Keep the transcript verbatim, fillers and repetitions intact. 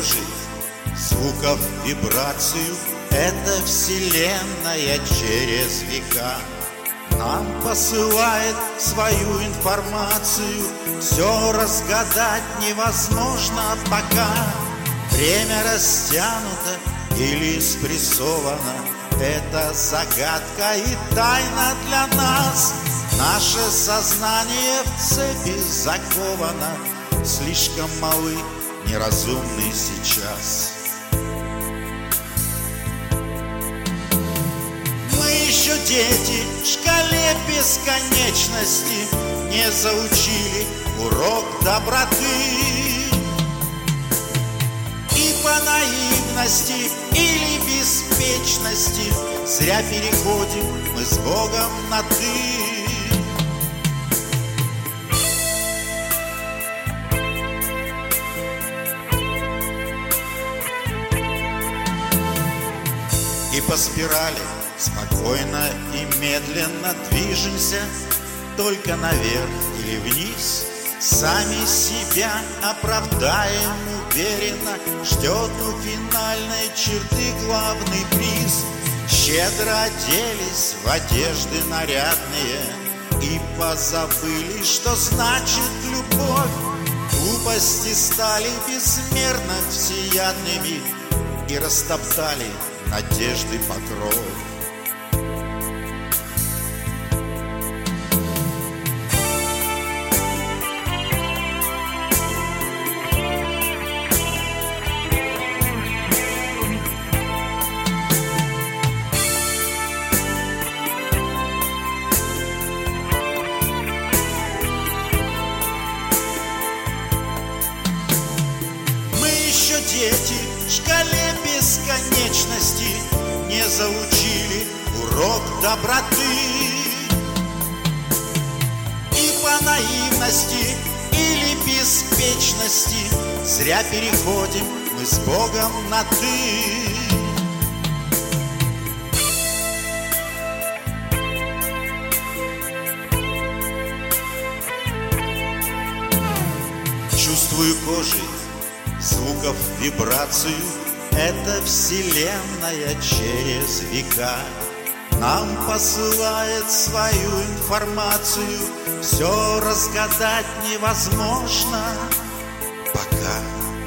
кожей звуков вибрацию. Это вселенная через века нам посылает свою информацию. Все разгадать невозможно пока. Время растянуто или спрессовано. Это загадка и тайна для нас. Наше сознание в цепи заковано. Слишком малы, неразумны сейчас. Мы еще дети в шкале бесконечности, не заучили урок доброты. И по наивности или беспечности зря переходим мы с Богом на «ты». И по спирали спокойно и медленно движемся, только наверх или вниз. Сами себя оправдаем уверенно. Ждет у финальной черты главный приз. Щедро оделись в одежды нарядные и позабыли, что значит любовь. Глупости стали безмерно всеядными и растоптали надежды покров. Мы еще дети в шкале бесконечности, не заучили урок доброты. И по наивности или беспечности зря переходим мы с Богом на «ты». Чувствую кожей звуков вибрацию. Это вселенная через века нам посылает свою информацию. Все разгадать невозможно пока.